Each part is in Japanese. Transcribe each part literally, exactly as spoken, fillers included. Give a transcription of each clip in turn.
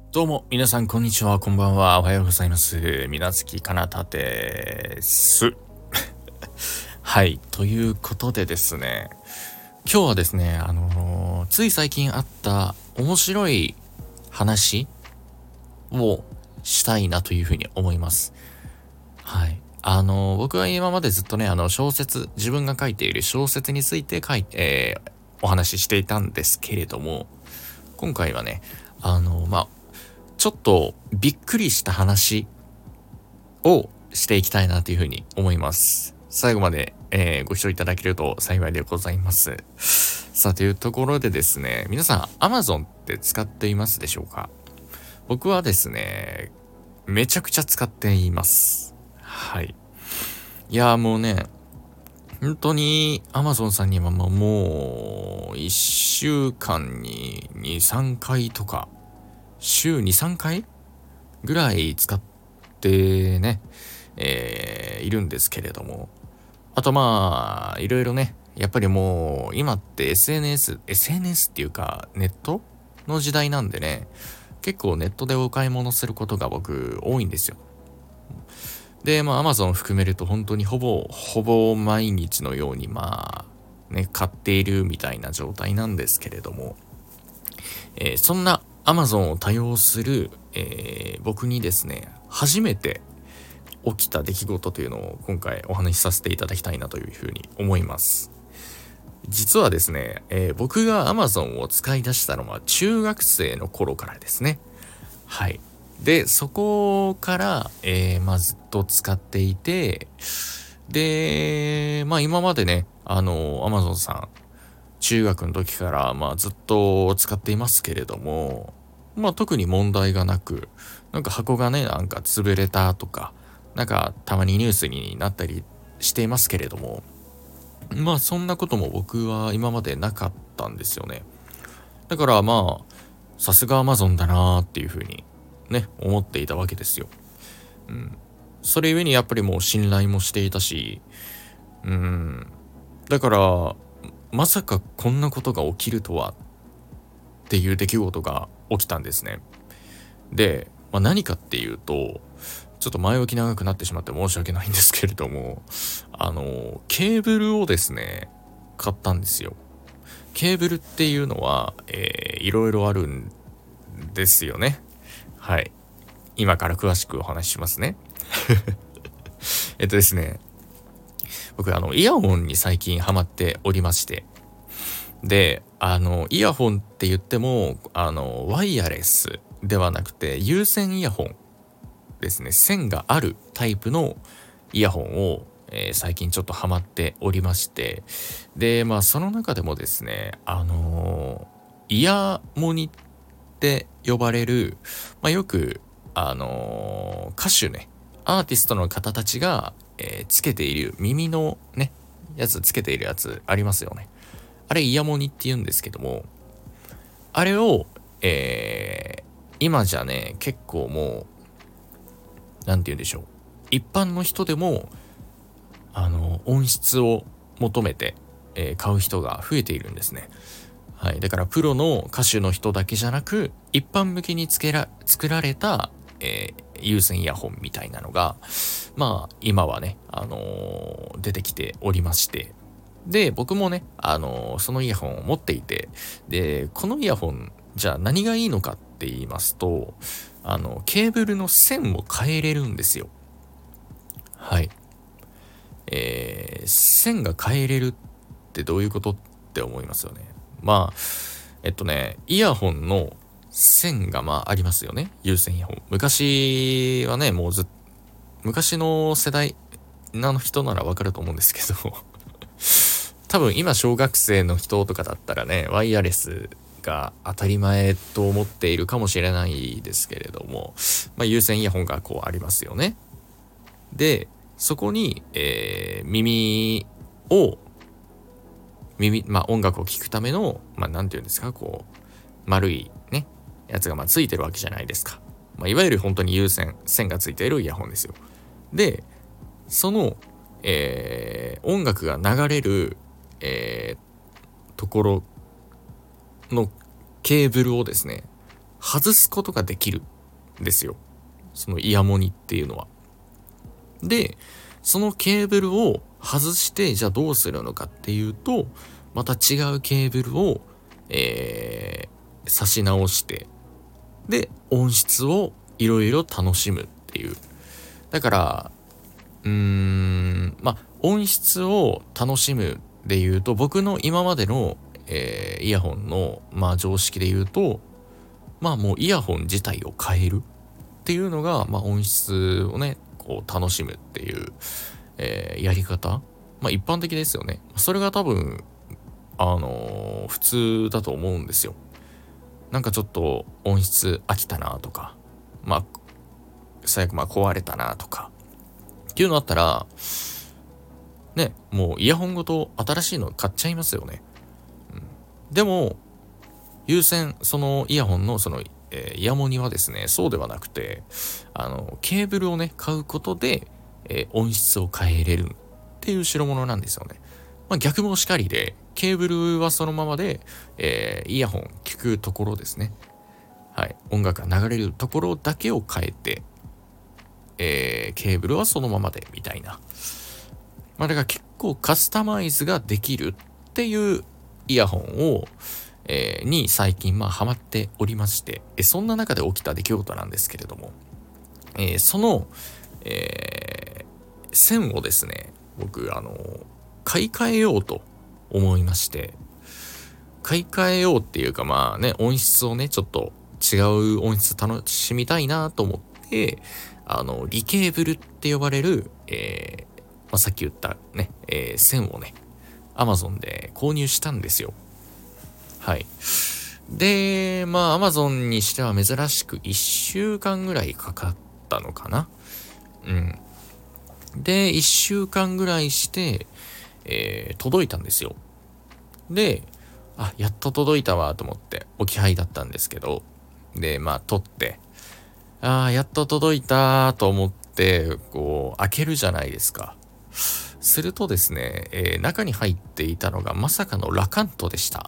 どうも、皆さん、こんにちは、こんばんは、おはようございます。みなつきかなたです。はい、ということでですね、今日はですね、あのーつい最近あった面白い話をしたいなというふうに思います。はい。あのー僕は今までずっとね、あの、小説、自分が書いている小説について書いて、えーお話ししていたんですけれども、今回はね、あのーまあ、ちょっとびっくりした話をしていきたいなというふうに思います。最後まで、えーご視聴いただけると幸いでございます。さあ、というところでですね、皆さん Amazon って使っていますでしょうか？僕はですね、めちゃくちゃ使っています。はい。いやーもうね、本当に Amazon さんにはもうもういっしゅうかんにに、さんかいとか、週に、さんかいぐらい使ってね、えーいるんですけれども、あとまあ、いろいろね、やっぱりもう、今って エスエヌエス、エスエヌエス っていうか、ネットの時代なんでね、結構ネットでお買い物することが僕多いんですよ。で、まあ Amazon 含めると本当にほぼ、ほぼ毎日のようにまあ、ね、買っているみたいな状態なんですけれども、えーそんな Amazon を多用する、えー僕にですね、初めて起きた出来事というのを今回お話しさせていただきたいなというふうに思います。実はですね、えー僕が Amazon を使い出したのは中学生の頃からですね。はい。で、そこから、えーまあ、ずっと使っていて、で、まあ今までね、あの、Amazon さん、中学の時から、まあずっと使っていますけれども、まあ特に問題がなく、なんか箱がね、なんか潰れたとか、なんかたまにニュースになったりしていますけれども、まあそんなことも僕は今までなかったんですよね。だからまあ、さすが Amazon だなーっていうふうにね、思っていたわけですよ。うん。それゆえにやっぱりもう信頼もしていたし、うん。だから、まさかこんなことが起きるとはっていう出来事が起きたんですね。で、まあ、何かっていうと、ちょっと前置き長くなってしまって申し訳ないんですけれども、あの、ケーブルをですね、買ったんですよ。ケーブルっていうのは、えー、いろいろあるんですよね。はい。今から詳しくお話ししますね。えっとですね、僕あの、イヤホンに最近ハマっておりまして、で、あの、イヤホンって言っても、あの、ワイヤレスではなくて、有線イヤホンですね。線があるタイプのイヤホンを、えー最近ちょっとハマっておりまして、で、まあ、その中でもですね、あのーイヤモニって呼ばれる、まあ、よく、あのー歌手ね、アーティストの方たちが、えーつけている耳のね、やつつけているやつありますよね。あれイヤモニって言うんですけども、あれを、えー今じゃね、結構もう、なんて言うんでしょう。一般の人でも、あの、音質を求めて、えー買う人が増えているんですね。はい。だからプロの歌手の人だけじゃなく、一般向けにつけら、作られた、えー有線イヤホンみたいなのが、まあ、今はね、あのー出てきておりまして、で、僕もね、あのーそのイヤホンを持っていて、で、このイヤホン、じゃあ何がいいのかって言いますと、あの、ケーブルの線を変えれるんですよ。はい。えー、線が変えれるってどういうことって思いますよね。まあ、えっとね、イヤホンの線がまあありますよね。有線イヤホン。昔はね、もうずっ昔の世代の人ならわかると思うんですけど、多分今小学生の人とかだったらね、ワイヤレスが当たり前と思っているかもしれないですけれども、まあ有線イヤホンがこうありますよね。で、そこに、えー耳を、耳、まあ音楽を聴くための、まあなんていうんですか、こう、丸いね、やつがまあついてるわけじゃないですか。まあいわゆる本当に有線、線がついているイヤホンですよ。で、その、えー音楽が流れる、えーところのケーブルをですね、 外すことができるんですよ。そのイヤモニっていうのは。で、そのケーブルを外して、じゃあどうするのかっていうと、また違うケーブルを、えー、差し直して、で、音質をいろいろ楽しむっていう。だから、うーん、まあ、音質を楽しむで言うと、僕の今までの、えー、イヤホンの、まあ、常識で言うと、まあもうイヤホン自体を変えるっていうのが、まあ音質をね、こう楽しむっていう、えー、やり方。まあ一般的ですよね。それが多分、あのー、普通だと思うんですよ。なんかちょっと音質飽きたなとか、まあ、最悪まあ壊れたなとか、っていうのあったら、ね、もうイヤホンごと新しいの買っちゃいますよね。うん、でも、優先、そのイヤホンのその、えー、イヤモニはですね、そうではなくて、あの、ケーブルをね、買うことで、えー、音質を変えれるっていう代物なんですよね。まあ逆もしかりで、ケーブルはそのままで、えー、イヤホン聞くところですね。はい。音楽が流れるところだけを変えて、えー、ケーブルはそのままで、みたいな。まあだから結構カスタマイズができるっていうイヤホンを、えー、に最近まあハマっておりまして、えそんな中で起きた出来事なんですけれども、えー、その、えー、線をですね、僕あの買い替えようと思いまして、買い替えようっていうかまあね、音質をねちょっと違う音質楽しみたいなと思って、あのリケーブルって呼ばれる、えーまあ、さっき言ったね、えー、線をね Amazon で購入したんですよ。はい。で、まあ、Amazon にしては珍しくいっしゅうかんぐらいかかったのかな。うん。で、いっしゅうかんぐらいして、えー、届いたんですよ。で、あ、やっと届いたわと思って、置き配だったんですけど、で、まあ、取って、ああ、やっと届いたと思って、こう、開けるじゃないですか。するとですね、えー、中に入っていたのがまさかのラカントでした。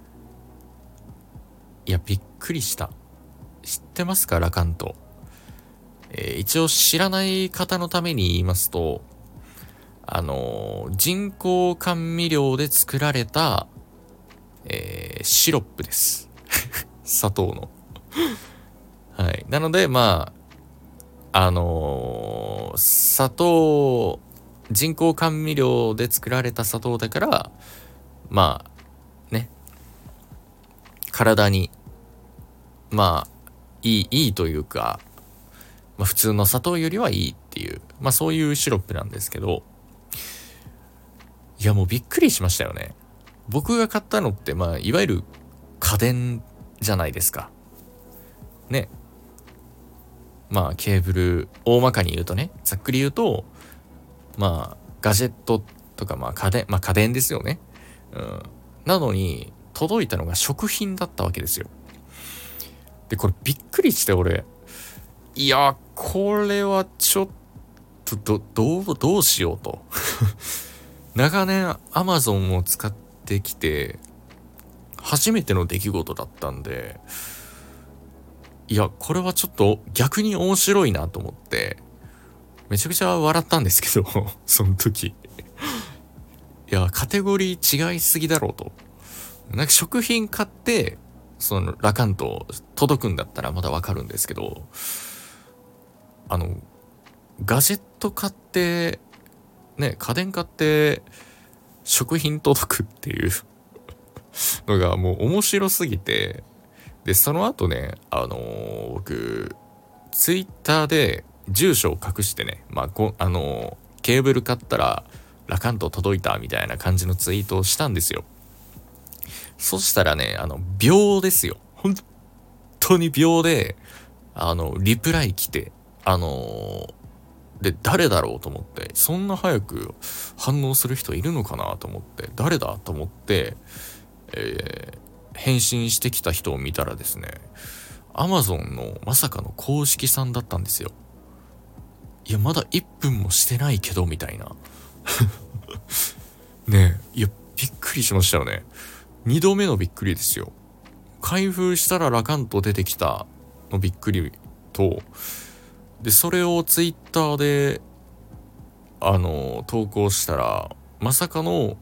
いや、びっくりした。知ってますか、ラカント。えー、一応知らない方のために言いますと、あのー、人工甘味料で作られた、えー、シロップです。砂糖の。はい。なので、まあ、あのー、砂糖、人工甘味料で作られた砂糖だから、まあ、ね、体に、まあ、いい、いいというか、まあ、普通の砂糖よりはいいっていう、まあそういうシロップなんですけど、いやもうびっくりしましたよね。僕が買ったのって、まあいわゆる家電じゃないですか。ね。まあケーブル、大まかに言うとね、ざっくり言うと、まあガジェットとかまあ家電、まあ家電ですよね。うん。なのに、届いたのが食品だったわけですよ。で、これびっくりして俺、いや、これはちょっと、ど、どう、どうしようと。長年 Amazon を使ってきて、初めての出来事だったんで、いや、これはちょっと逆に面白いなと思って、めちゃくちゃ笑ったんですけど、その時。いや、カテゴリー違いすぎだろうと。なんか食品買って、そのラカント届くんだったらまだわかるんですけど、あの、ガジェット買って、ね、家電買って、食品届くっていうのがもう面白すぎて、で、その後ね、あのー、僕、ツイッターで住所を隠してね、まあ、こあのー、ケーブル買ったら、ラカント届いたみたいな感じのツイートをしたんですよ。そしたらね、あの、秒ですよ。本当に秒で、あの、リプライ来て、あのー、で、誰だろうと思って、そんな早く反応する人いるのかなと思って、誰だと思って、えー、返信してきた人を見たらですね、Amazon のまさかの公式さんだったんですよ。いや、まだいっぷんもしてないけど、みたいな。ねえ、いや、びっくりしましたよね。二度目のびっくりですよ。 開封したらラカント出てきたのびっくりと、でそれをツイッターであの投稿したら、まさかの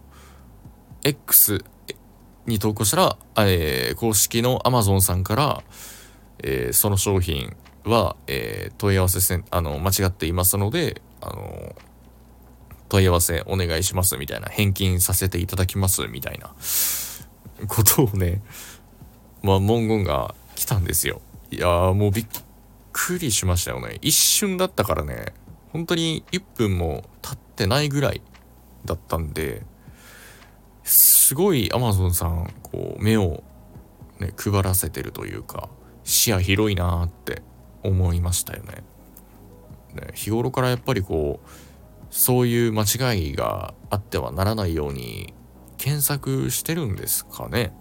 X に投稿したら、えー、公式の Amazon さんから、えー、その商品は、えー、問い合わせせんあの間違っていますので、あの問い合わせお願いしますみたいな、返金させていただきますみたいなことをね、まあ文言が来たんですよ。いやーもうびっくりしましたよね。一瞬だったからね、本当にいっぷんも経ってないぐらいだったんで、すごい Amazon さんこう目をね配らせてるというか、視野広いなーって思いましたよね。ね、日頃からやっぱりこうそういう間違いがあってはならないように検索してるんですかね。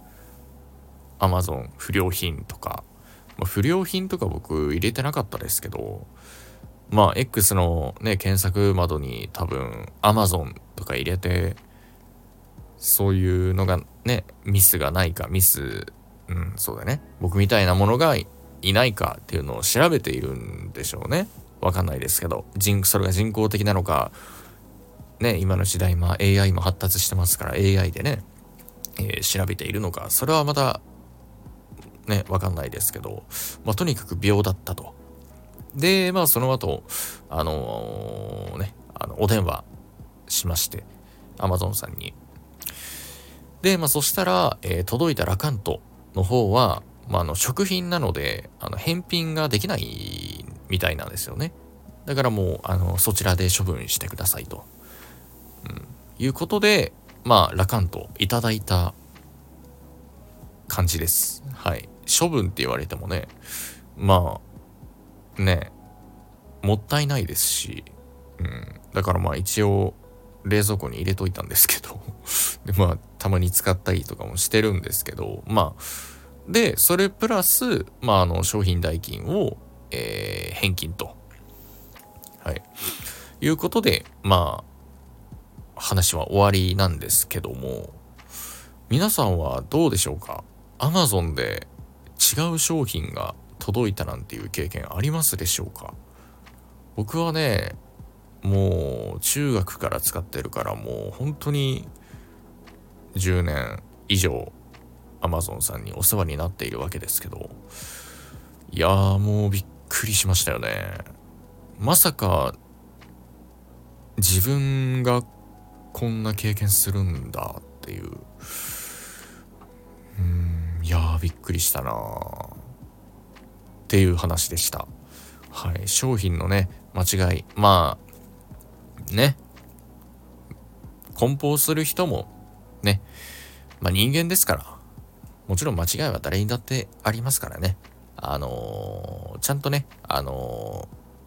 Amazon 不良品とか、まあ、不良品とか僕入れてなかったですけど、まあ X のね検索窓に多分 Amazon とか入れて、そういうのがねミスがないか、ミスうんそうだね、僕みたいなものがいないかっていうのを調べているんでしょうね。わかんないですけど、人それが人工的なのかね、今の時代、まあ エーアイ も発達してますから エーアイ でね、えー調べているのか、それはまたねわかんないですけど、まあとにかく秒だったと。でまあその後あのーねあのお電話しまして Amazon さんに。でまあそしたら、えー届いたラカントの方は、まあ、あの食品なのであの返品ができないみたいなんですよね。だからもうあのそちらで処分してくださいと、うん、いうことで、まあラカントいただいた感じです。はい。処分って言われてもね、まあねもったいないですし、うん、だからまあ一応冷蔵庫に入れといたんですけどでまあたまに使ったりとかもしてるんですけど、まあでそれプラスまああの商品代金を、えー返金と、はいいうことで、まあ話は終わりなんですけども、皆さんはどうでしょうか。 Amazon で違う商品が届いたなんていう経験ありますでしょうか。僕はねもう中学から使ってるからもう本当にじゅうねん以上 Amazon さんにお世話になっているわけですけど、いやーもうびっくりしましたよね。まさか自分がこんな経験するんだっていう、うーんいやーびっくりしたなーっていう話でした。はい、商品のね間違い、まあね梱包する人もね、まあ人間ですから、もちろん間違いは誰にだってありますからね。あのー、ちゃんとね、あの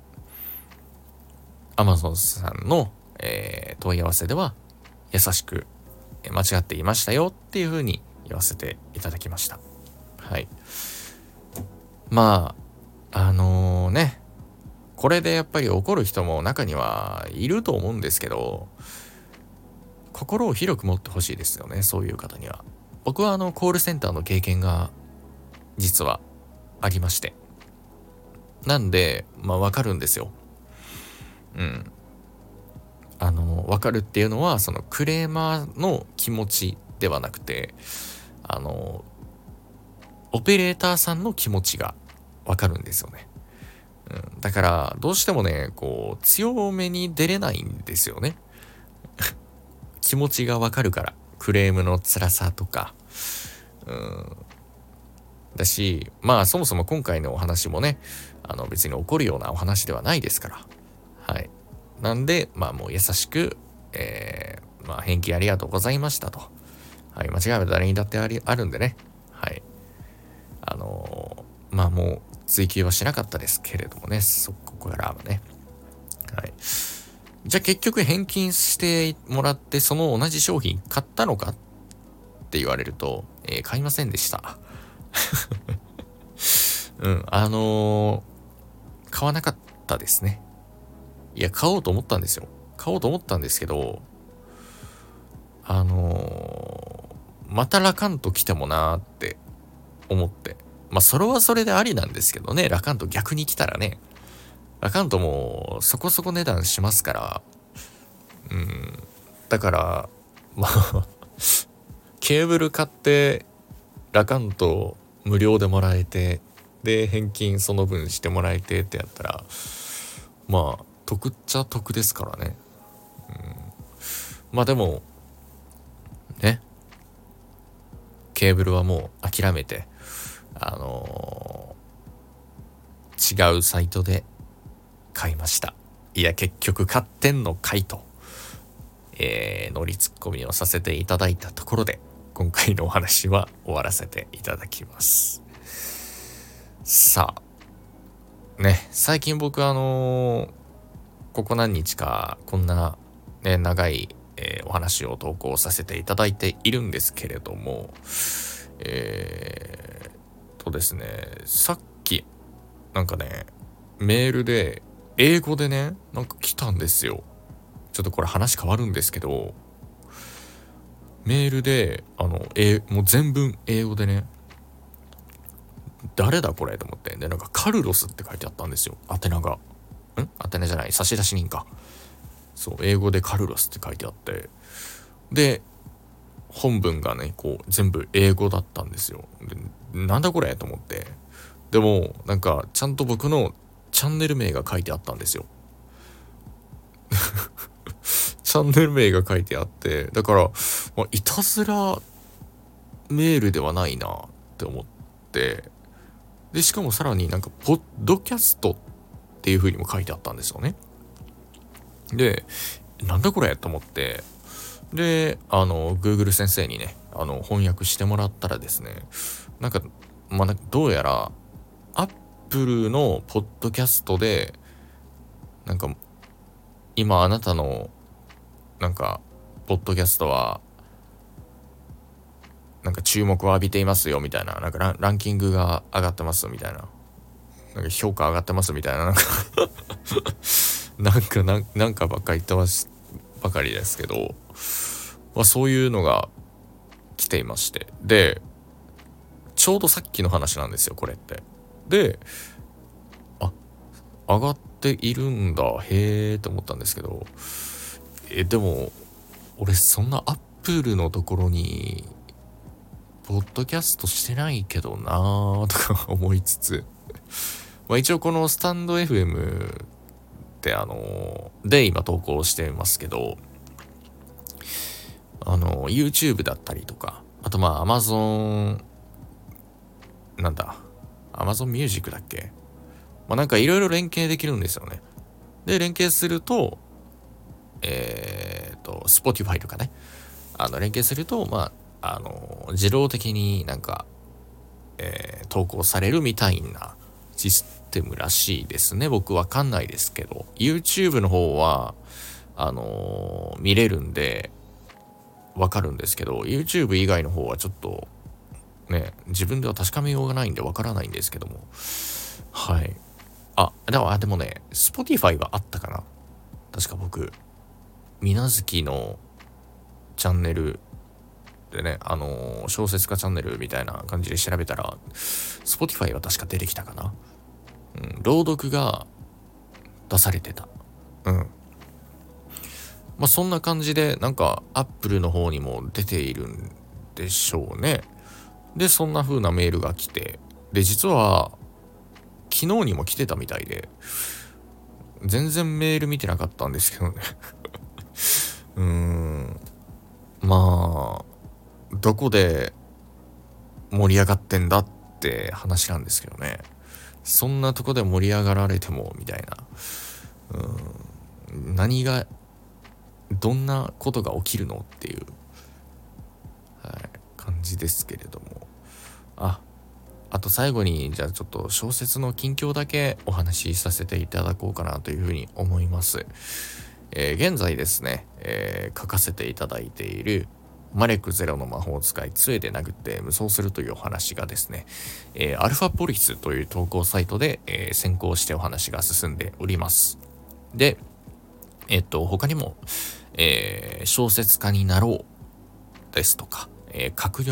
ー、Amazon さんの、えー問い合わせでは優しくえー間違っていましたよっていう風に言わせていただきました。はい。まあ、あのね、これでやっぱり怒る人も中にはいると思うんですけど、心を広く持ってほしいですよね、そういう方には。僕はあのコールセンターの経験が実はありまして、なんでまあわかるんですよ。うん。あのわかるっていうのはそのクレーマーの気持ちではなくて、あのオペレーターさんの気持ちがわかるんですよね。うん、だからどうしてもねこう強めに出れないんですよね。気持ちがわかるから、クレームの辛さとか、うん、だし、まあそもそも今回のお話もね、あの別に怒るようなお話ではないですから、はい。なんで、まあもう優しく、えー、まあ返金ありがとうございましたと。はい、間違いは誰にだってありあるんでね、はい。あのー、まあもう追求はしなかったですけれどもね、そこからはね、はい。じゃあ結局返金してもらってその同じ商品買ったのかって言われると、えー買いませんでした。うん、あのー買わなかったですね。いや、買おうと思ったんですよ。買おうと思ったんですけど、あのーまたラカント来てもなーって思って。まあそれはそれでありなんですけどね。ラカント逆に来たらね。ラカントもそこそこ値段しますから。うん。だから、まあ、ケーブル買って、ラカント無料でもらえて、で、返金その分してもらえてってやったら、まあ、得っちゃ得ですからね。うん、まあでも、ね、ケーブルはもう諦めて、あのー、違うサイトで買いました。いや、結局買ってんのかいと、えー、乗りツッコミをさせていただいたところで、今回のお話は終わらせていただきます。さあ、ね、最近僕あのー、ここ何日かこんな、ね、長い、えー、お話を投稿させていただいているんですけれども、えー、とですね、さっきなんかね、メールで英語でね、なんか来たんですよ。ちょっとこれ話変わるんですけど、メールであの、えー、もう全文英語でね、誰だこれと思って、でなんかカルロスって書いてあったんですよ、宛名が。ん宛名じゃない、差出人か。そう、英語でカルロスって書いてあって、で本文がねこう全部英語だったんですよ。でなんだこれと思って、でもなんかちゃんと僕のチャンネル名が書いてあったんですよ。チャンネル名が書いてあって、だから、まあ、いたずらメールではないなって思って、でしかもさらになんかポッドキャストっていう風にも書いてあったんですよね。でなんだこれと思って、であの Google 先生にねあの翻訳してもらったらですね、なんかまあどうやら Apple のポッドキャストでなんか今あなたのなんかポッドキャストはなんか注目を浴びていますよみたいな、なんか ラ, ランキングが上がってますみたいな、なんか評価上がってますみたいな、なんかなんかなんなんかばっかり言ってますばかりですけど、まあ、そういうのが来ていまして、でちょうどさっきの話なんですよこれって。で、あ、上がっているんだ、へーって思ったんですけど、えでも俺そんなアップルのところにポッドキャストしてないけどなーとか思いつつ、まあ一応このスタンド エフエム ってあので今投稿してますけど、あの YouTube だったりとか、あとまあ Amazon なんだ Amazon Music だっけ、まあなんかいろいろ連携できるんですよね。で連携するとえーと Spotify とかね、あの連携するとまああの自動的になんか、えー、投稿されるみたいなシステムらしいですね。僕わかんないですけど YouTube の方はあのー、見れるんでわかるんですけど YouTube 以外の方はちょっとね自分では確かめようがないんでわからないんですけども、はい。あでもあでもね Spotify はあったかな、確か僕みなずきのチャンネルでね、あのー、小説家チャンネルみたいな感じで調べたら Spotify は確か出てきたかな。うん、朗読が出されてた。うん。まあそんな感じでなんか Apple の方にも出ているんでしょうね。でそんな風なメールが来て、で実は昨日にも来てたみたいで全然メール見てなかったんですけどねうーん、まあどこで盛り上がってんだって話なんですけどね。そんなとこで盛り上がられてもみたいな、うーん、何がどんなことが起きるのっていう、はい、感じですけれども、ああと最後にじゃあちょっと小説の近況だけお話しさせていただこうかなというふうに思います。えー、現在ですね、えー、書かせていただいているマレックゼロの魔法使い杖で殴って無双するというお話がですね、えー、アルファポリスという投稿サイトで、えー、先行してお話が進んでおります。で、えっと他にも、えー、小説家になろうですとか、えー、格読む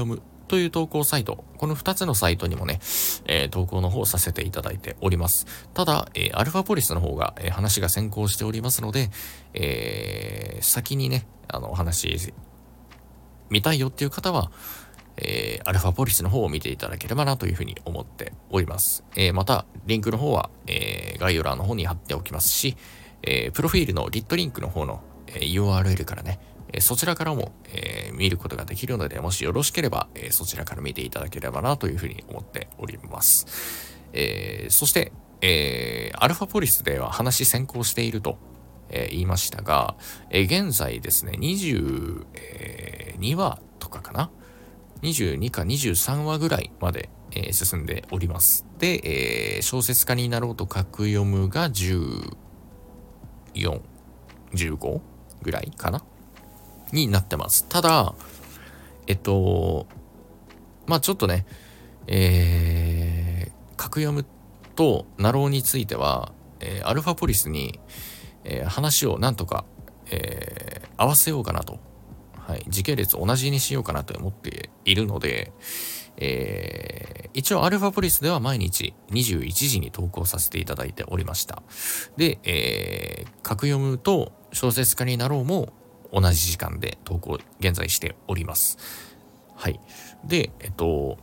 という投稿サイト、このふたつのサイトにもね、えー、投稿の方をさせていただいております。ただ、えー、アルファポリスの方が、えー、話が先行しておりますので、えー、先にね、あの、お話、見たいよっていう方は、えー、アルファポリスの方を見ていただければなというふうに思っております。えー、また、リンクの方は、えー、概要欄の方に貼っておきますし、えー、プロフィールのリットリンクの方の、えー、ユーアールエル からね、えー、そちらからも、えー、見ることができるので、もしよろしければ、えー、そちらから見ていただければなというふうに思っております。えー、そして、えー、アルファポリスでは話先行していると、えー、言いましたが、えー、現在ですね、にじゅうにわとかかなにじゅうにかにじゅうさんわぐらいまで、えー、進んでおります。で、えー、小説家になろうと格読むがじゅうよん、じゅうごぐらいかなになってます。ただ、えっと、まあちょっとね、えー、格読むとなろうについては、えー、アルファポリスに、えー、話をなんとか、えー、合わせようかなと。はい、時系列同じにしようかなと思っているので、えー、一応アルファポリスでは毎日にじゅういちじに投稿させていただいておりました。で、えー、格読むと小説家になろうも同じ時間で投稿現在しております。はい。で、えっと、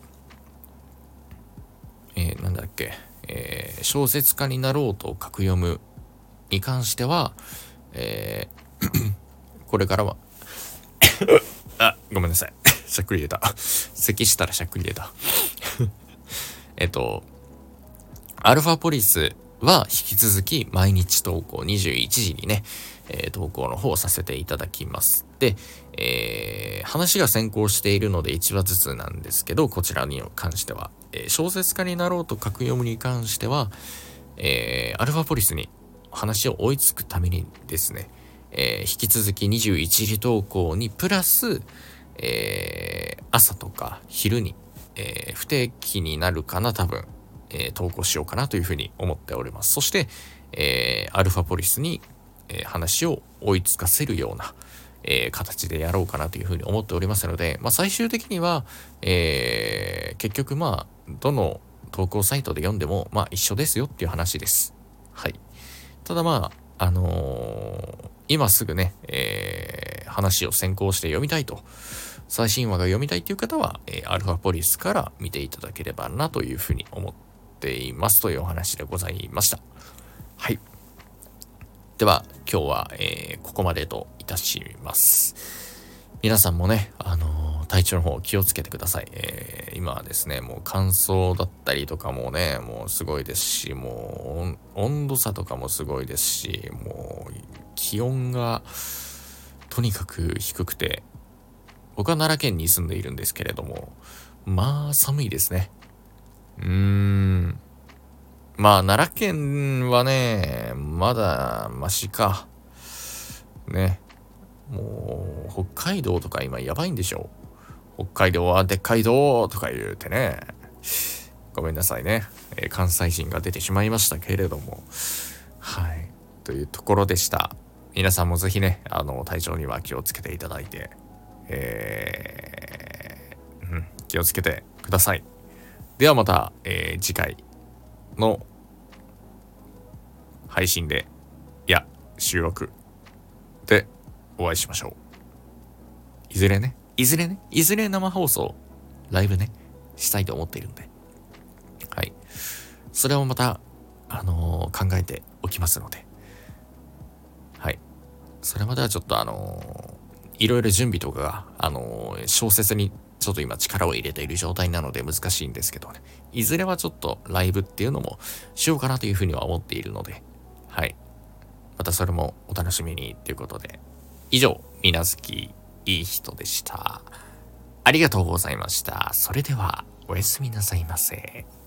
えー、なんだっけ、えー、小説家になろうと格読むに関しては、えー、これからはあ、ごめんなさい。しゃっくり出た。咳したらしゃっくり出た。えっと、アルファポリスは引き続き毎日投稿にじゅういちじにね、えー、投稿の方をさせていただきます。で、えー、話が先行しているのでいちわずつなんですけど、こちらに関しては、えー、小説家になろうと格読むに関しては、えー、アルファポリスに話を追いつくためにですね、えー、引き続きにじゅういちじ投稿にプラス、えー、朝とか昼に、えー、不定期になるかな多分、えー、投稿しようかなというふうに思っております。そして、えー、アルファポリスに、えー、話を追いつかせるような、えー、形でやろうかなというふうに思っておりますので、まあ、最終的には、えー、結局まあどの投稿サイトで読んでもまあ一緒ですよっていう話です。はい。ただまああのー、今すぐね、えー、話を先行して読みたいと、最新話が読みたいという方は、えー、アルファポリスから見ていただければなというふうに思っていますというお話でございました。はい。では今日は、えー、ここまでといたします。皆さんもね、あのー、体調の方気をつけてください。えー、今はですね、もう乾燥だったりとかもね、もうすごいですし、もう温度差とかもすごいですし、もう気温がとにかく低くて、僕は奈良県に住んでいるんですけれども、まあ寒いですね。うーん。まあ奈良県はね、まだマシか。ね。もう北海道とか今やばいんでしょ。北海道はでっかい道とか言うてね。ごめんなさいね、えー、関西人が出てしまいましたけれども、はいというところでした。皆さんもぜひね、あの体調には気をつけていただいて、えーうん、気をつけてください。ではまた、えー、次回の配信で、いや収録でお会いしましょう。いずれねいずれねいずれ生放送ライブねしたいと思っているんで、はい、それをまたあのー、考えておきますので、はい、それまではちょっとあのー、いろいろ準備とかがあのー、小説にちょっと今力を入れている状態なので難しいんですけどね、いずれはちょっとライブっていうのもしようかなというふうには思っているので、はい、またそれもお楽しみにということで、以上みなずきいい人でした。ありがとうございました。それではおやすみなさいませ。